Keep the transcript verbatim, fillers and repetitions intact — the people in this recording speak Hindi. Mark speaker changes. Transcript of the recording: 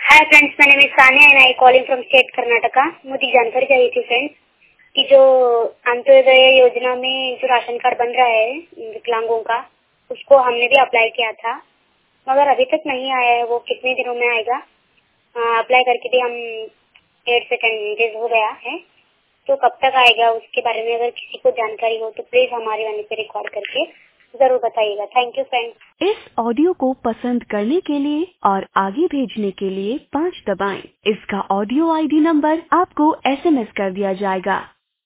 Speaker 1: Hi friends, my name is Sania and I calling from state Karnataka. मुझे जानकारी चाहिए थी फ्रेंड्स कि जो अंत्योदय योजना में जो राशन कार्ड बन रहा है विकलांगों का, उसको हमने भी अप्लाई किया था मगर अभी तक नहीं आया है। वो कितने दिनों में आएगा? अप्लाई करके भी हम एट से टेन डेज हो गया है, तो कब तक आएगा उसके बारे में अगर किसी को जानकारी हो तो प्लीज हमारे वाले पे रिकॉर्ड करके जरूर बताइएगा। Thank you friends.
Speaker 2: इस ऑडियो को पसंद करने के लिए और आगे भेजने के लिए पाँच दबाएं। इसका ऑडियो आईडी नंबर आपको एसएमएस कर दिया जाएगा।